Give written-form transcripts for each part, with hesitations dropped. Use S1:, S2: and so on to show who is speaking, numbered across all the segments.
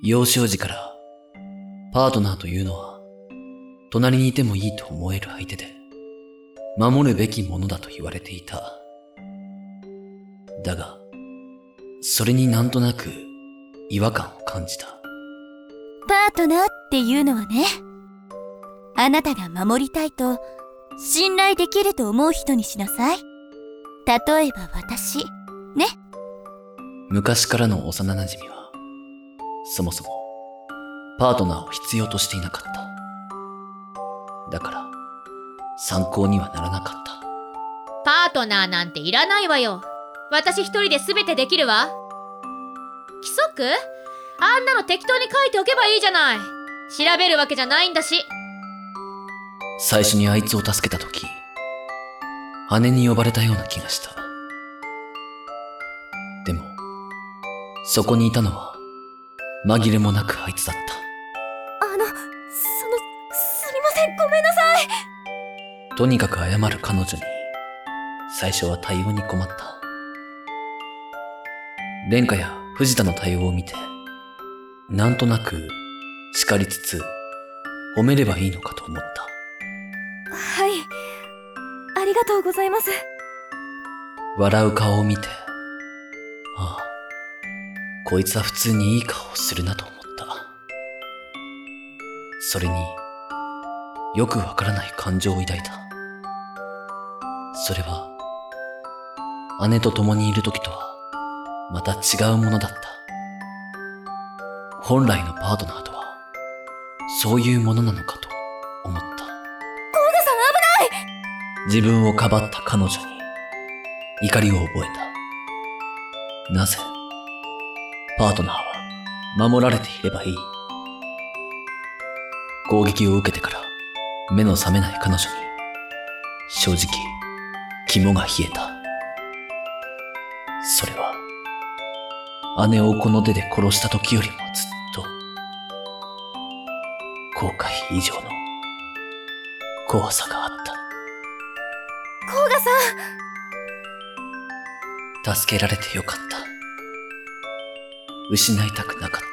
S1: 幼少時からパートナーというのは隣にいてもいいと思える相手で守るべきものだと言われていた。だが、それになんとなく違和感を感じた。
S2: パートナーっていうのはね、あなたが守りたいと信頼できると思う人にしなさい。例えば私ね。
S1: 昔からの幼馴染はそもそもパートナーを必要としていなかった。だから参考にはならなかった。
S3: パートナーなんていらないわよ。私一人で全てできるわ。規則？あんなの適当に書いておけばいいじゃない。調べるわけじゃないんだし。
S1: 最初にあいつを助けたとき、姉に呼ばれたような気がした。でも、そこにいたのは紛れもなくあいつだった。
S2: すみません、ごめんなさい。
S1: とにかく謝る彼女に、最初は対応に困った。蓮華や藤田の対応を見て、なんとなく叱りつつ褒めればいいのかと思った。
S2: はい、ありがとうございます。
S1: 笑う顔を見て、ああ、こいつは普通にいい顔をするなと思った。それによくわからない感情を抱いた。それは姉と共にいる時とはまた違うものだった。本来のパートナーとはそういうものなのかと思った。甲賀さん、
S2: 危ない！
S1: 自分をかばった彼女に怒りを覚えた。なぜパートナーは守られていればいい。攻撃を受けてから目の覚めない彼女に正直肝が冷えた。それは姉をこの手で殺した時よりもずっと後悔以上の怖さがあった。
S2: 甲賀さん、
S1: 助けられてよかった。失いたくなかった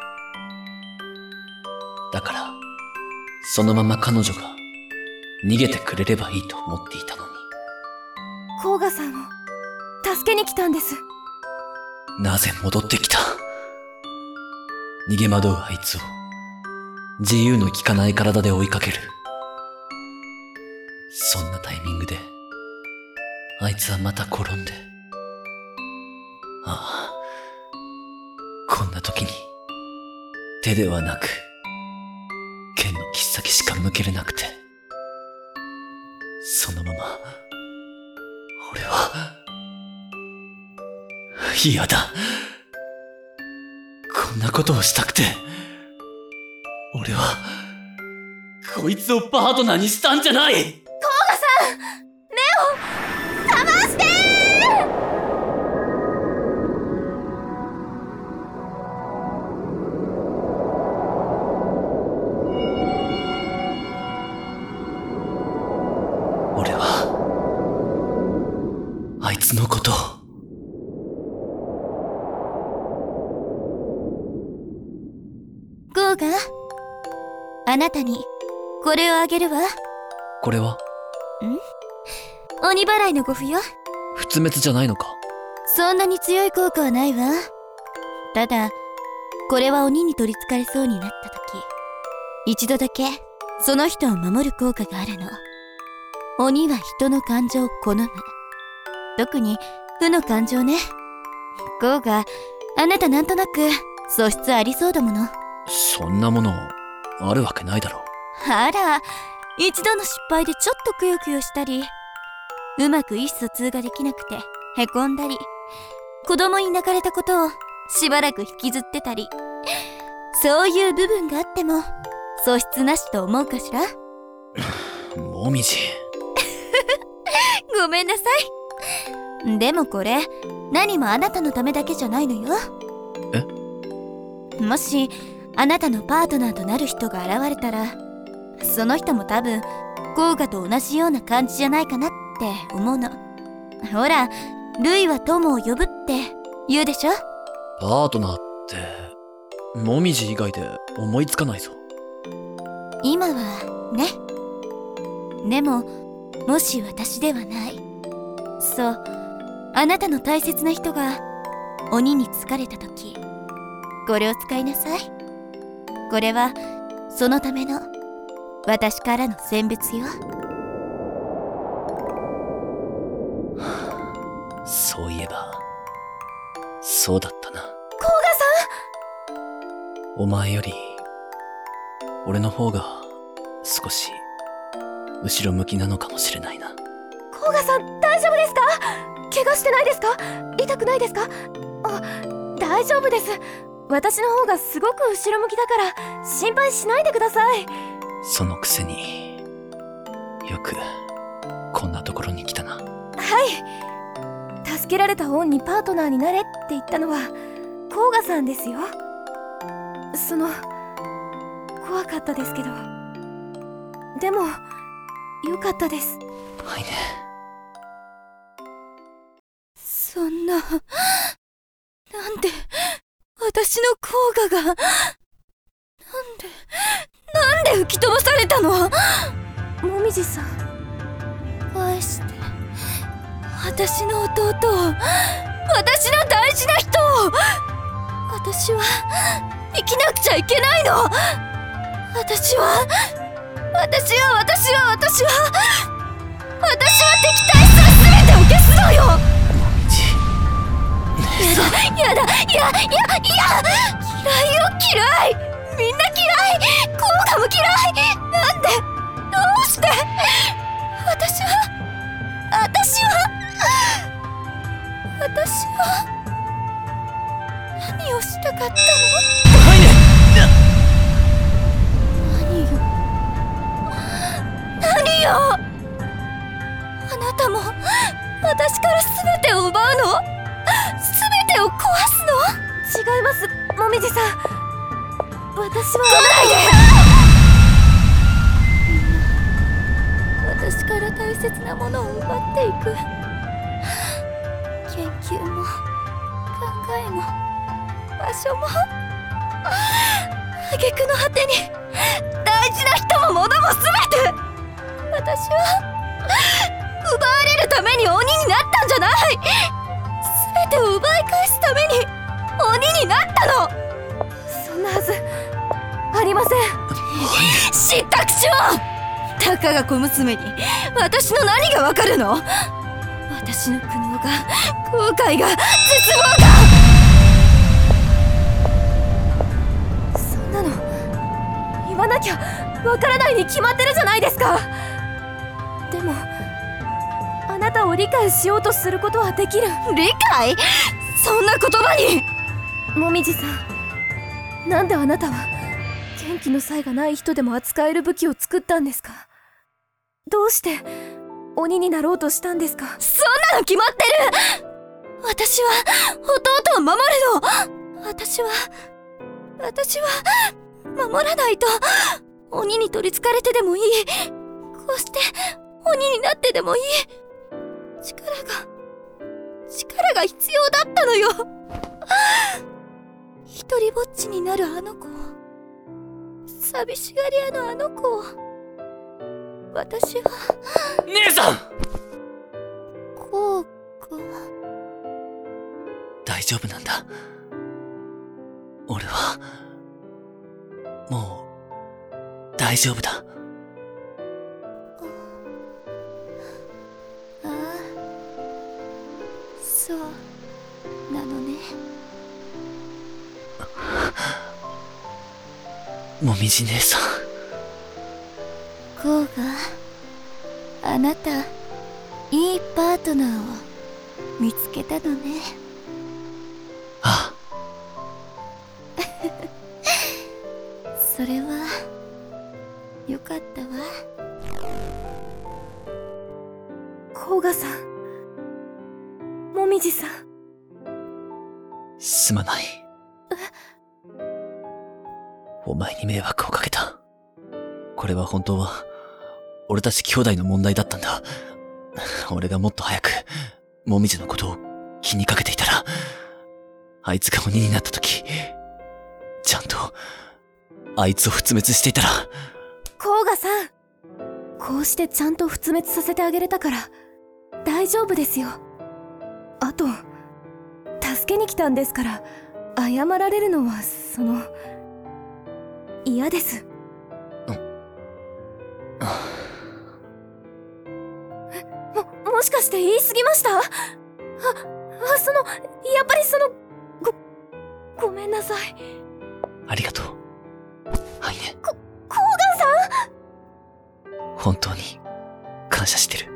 S1: 。だからそのまま彼女が逃げてくれればいいと思っていたのに。
S2: 甲賀さんを助けに来たんです。
S1: なぜ戻ってきた？逃げ惑うあいつを自由の利かない体で追いかける。そんなタイミングであいつはまた転んで、ああ、こんな時に手ではなく剣の切っ先しか向けれなくて、そのまま俺は嫌だ。こんなことをしたくて俺はこいつをパートナーにしたんじゃない。
S2: 甲賀さん、目を覚まして！
S1: 俺はあいつのことを
S2: 甲賀、あなたにこれをあげるわ。
S1: これは
S2: 鬼払いの護符よ。
S1: 仏滅じゃないのか？
S2: そんなに強い効果はないわ。ただこれは鬼に取りつかれそうになった時、一度だけその人を守る効果があるの。鬼は人の感情を好む。特に負の感情ね。甲賀、あなたなんとなく素質ありそうだもの。
S1: そんなものあるわけないだろう。
S2: あら、一度の失敗でちょっとくよくよしたり、うまく意思疎通ができなくてへこんだり、子供に泣かれたことをしばらく引きずってたり、そういう部分があっても素質なしと思うかしら？
S1: もみじ
S2: ごめんなさい。でもこれ何もあなたのためだけじゃないのよ。もしあなたのパートナーとなる人が現れたら、その人も多分甲賀と同じような感じじゃないかなって思うの。ほら、類は友を呼ぶって言うでしょ。
S1: パートナーってもみじ以外で思いつかないぞ。
S2: 今はね。でも、もし私ではない。そう、あなたの大切な人が鬼に疲れた時、これを使いなさい。これはそのための私からの選別よ。
S1: そういえば、そうだったな。
S2: 甲賀さん！
S1: お前より、俺の方が少し後ろ向きなのかもしれないな。
S2: 甲賀さん、大丈夫ですか？怪我してないですか？痛くないですか？あ、大丈夫です。私の方がすごく後ろ向きだから心配しないでください。
S1: そのくせによくこんなところに来たな。
S2: はい、助けられた恩にパートナーになれって言ったのは甲賀さんですよ。怖かったですけど、でもよかったです。
S1: はいね。
S2: そんな、なんで私の甲賀がなんで吹き飛ばされたの？もみじさん、返して。私の弟を、私の大事な人を。私は生きなくちゃいけないの。私は敵対する全てを消すのよ。
S1: もみじ姉さん。
S2: やだ、嫌いよ、嫌い。みんな嫌い。甲賀も嫌い。なんで、どうして。私は何をしたかったの？
S1: はいね。
S2: 何よ。あなたも私から全てを奪うの？全てを壊すの？違います、もみじさん。私は来ないで。みんな私から大切なものを奪っていく。研究も考えも場所も、挙句の果てに大事な人も物も全て。私は奪われるために鬼になったんじゃない。全てを奪い返すために鬼になったの。そんなはずありません。知った口を。たかが小娘に私の何がわかるの？私の苦悩が、後悔が、絶望が。そんなの言わなきゃわからないに決まってるじゃないですか。でもあなたを理解しようとすることはできる。理解？そんな言葉に。もみじさん、なんであなたは元気の才がない人でも扱える武器を作ったんですか？どうして鬼になろうとしたんですか？そんなの決まってる。私は弟を守るの。私は守らないと。鬼に取り憑かれてでもいい。こうして鬼になってでもいい。力が必要だったのよ。一人ぼっちになるあの子を、寂しがり屋のあの子を、私は。
S1: 姉さん！
S2: こうか。
S1: 大丈夫なんだ。俺はもう大丈夫だ。
S2: ああ、そうなのね。
S1: もみじ姉さん。
S2: こうが、あなたいいパートナーを見つけたのね。
S1: ああ。
S2: それはよかったわ。甲賀さん、もみじさん。
S1: すまない。お前に迷惑をかけた。これは本当は俺たち兄弟の問題だったんだ。俺がもっと早くもみじのことを気にかけていたら、あいつが鬼になった時、ちちゃんと、あいつを仏滅していたら。
S2: 甲賀さん、こうしてちゃんと仏滅させてあげれたから大丈夫ですよ。あと助けに来たんですから、謝られるのは嫌です。もしかして言い過ぎました？やっぱりごめんなさい。
S1: ありがとう。はいね。
S2: 甲賀さん、
S1: 本当に感謝してる。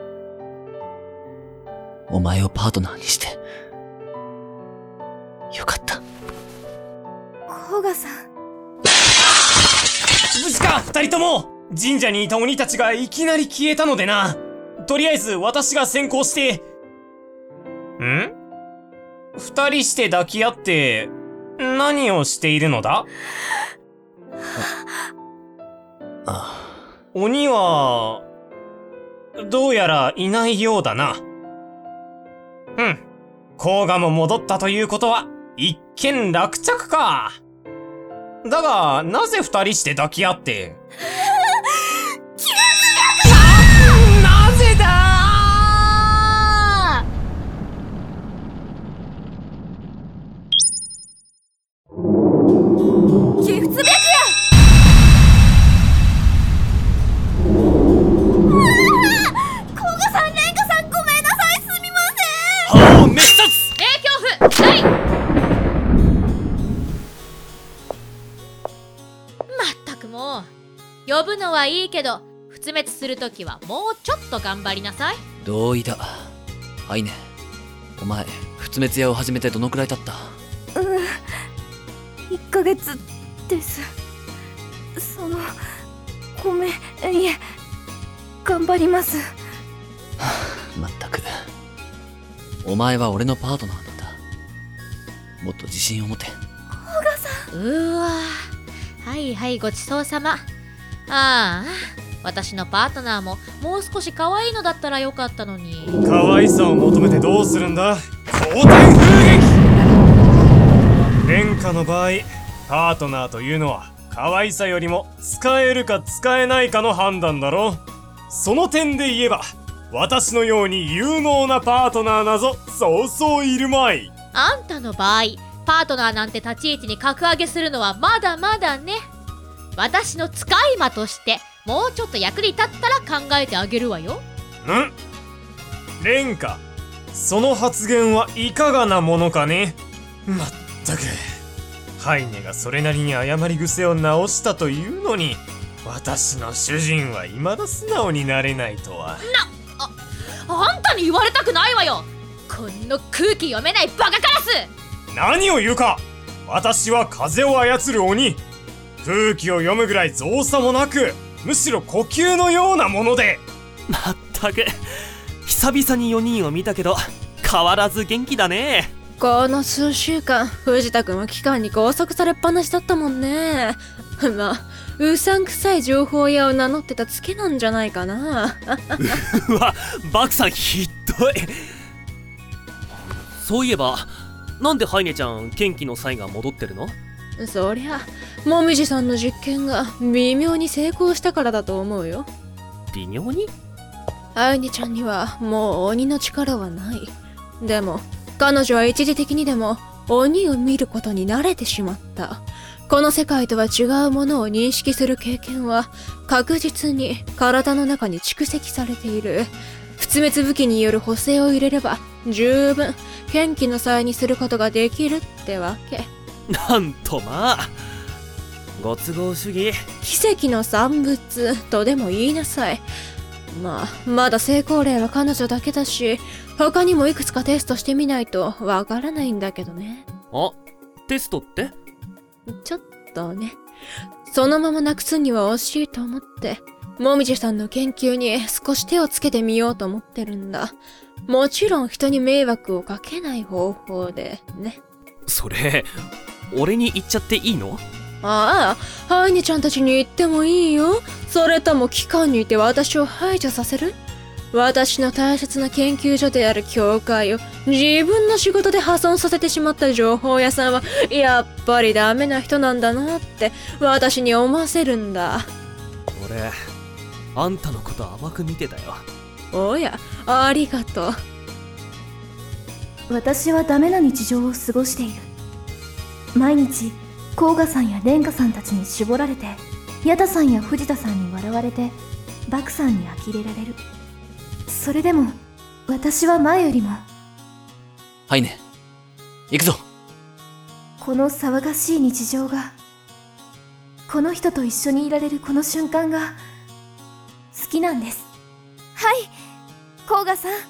S1: お前をパートナーにしてよかった。
S2: 甲賀さん、
S4: 無事か二人とも。神社にいた鬼たちがいきなり消えたのでな。とりあえず私が先行して。二人して抱き合って何をしているのだ？鬼はどうやらいないようだな。甲賀も戻ったということは一件落着か。だがなぜ二人して抱き合ってなぜだ
S2: 起仏白夜。甲賀さん、蓮華さん、ごめんなさい、すみません。
S4: 歯を滅殺。
S3: 影響符ない。まったくもう、呼ぶのはいいけど仏滅するときはもうちょっと頑張りなさい。
S1: 同意だ。はいね。お前、仏滅屋を始めてどのくらい経った？
S2: 1ヶ月です。ごめん、いえ、頑張ります。
S1: まったく。お前は俺のパートナーなんだ。もっと自信を持て。
S3: はいはい、ごちそうさま。私のパートナーももう少し可愛いのだったらよかったのに。
S4: 可愛さを求めてどうするんだ。蒼天風撃。蓮華の場合、パートナーというのは可愛さよりも使えるか使えないかの判断だろ。その点で言えば私のように有能なパートナーなぞそうそういるまい。
S3: あんたの場合、パートナーなんて立ち位置に格上げするのはまだまだね。私の使い魔としてもうちょっと役に立ったら考えてあげるわよ。
S4: 蓮華、その発言はいかがなものかね。まったく、ハイネがそれなりに謝り癖を直したというのに、私の主人は未だ素直になれないとは。
S3: あんたに言われたくないわよ。この空気読めないバカカラス。
S4: 何を言うか。私は風を操る鬼。空気を読むぐらい造作もなく、むしろ呼吸のようなもので。
S5: まったく、久々に4人を見たけど変わらず元気だね。
S6: この数週間、藤田君は機関に拘束されっぱなしだったもんね。まあ、うさんくさい情報屋を名乗ってたツケなんじゃないかな。
S5: うわ、バクさんひどい。そういえば、なんでハイネちゃん元気の際が戻ってるの？
S6: そりゃ、もみじさんの実験が微妙に成功したからだと思うよ。
S5: 微妙に？
S6: ハイネちゃんにはもう鬼の力はない。でも彼女は一時的にでも鬼を見ることに慣れてしまった。この世界とは違うものを認識する経験は確実に体の中に蓄積されている。仏滅武器による補正を入れれば十分元気の際にすることができるってわけ。
S5: なんとまあ、ご都合主義。
S6: 奇跡の産物とでも言いなさい。まあ、まだ成功例は彼女だけだし、他にもいくつかテストしてみないとわからないんだけどね。
S5: あ、テストって？
S6: ちょっとね。そのままなくすには惜しいと思って、もみじさんの研究に少し手をつけてみようと思ってるんだ。もちろん人に迷惑をかけない方法でね。
S5: それ、俺に言っちゃっていいの？
S6: ああ、ハイネちゃんたちに言ってもいいよ。それとも機関にいて私を排除させる？ 私の大切な研究所である教会を自分の仕事で破損させてしまった情報屋さんはやっぱりダメな人なんだなって私に思わせるんだ。
S5: 俺あんたのこと甘く見てたよ。
S6: おや、ありがとう。
S7: 私はダメな日常を過ごしている。毎日甲賀さんや蓮華さんたちに絞られて、矢田さんや藤田さんに笑われて、バクさんに呆れられる。それでも私は前よりも。
S1: はいね、行くぞ。
S7: この騒がしい日常が、この人と一緒にいられるこの瞬間が好きなんです。はい、甲賀さん。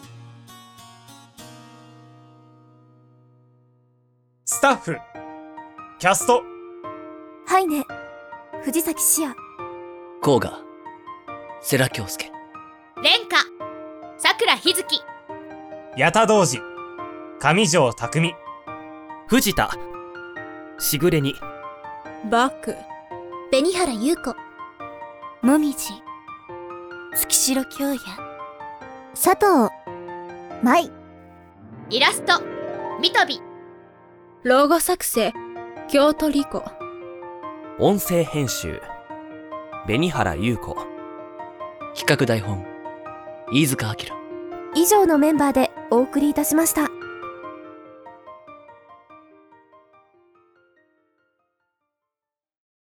S4: スタッフ、キャスト、
S7: はいね、藤崎詩也。
S1: 甲賀、世良恭介。
S3: 蓮華、桜日月。
S4: 矢田道次、上条匠。
S5: 藤田、しぐれに。
S6: バク、
S2: 紅原優子、もみじ、月城京也、佐藤舞。
S3: イラスト、みとび。
S6: ロゴ作成、京都理子。
S5: 音声編集、紅原優子。
S1: 企画台本、飯塚明。
S7: 以上のメンバーでお送りいたしました。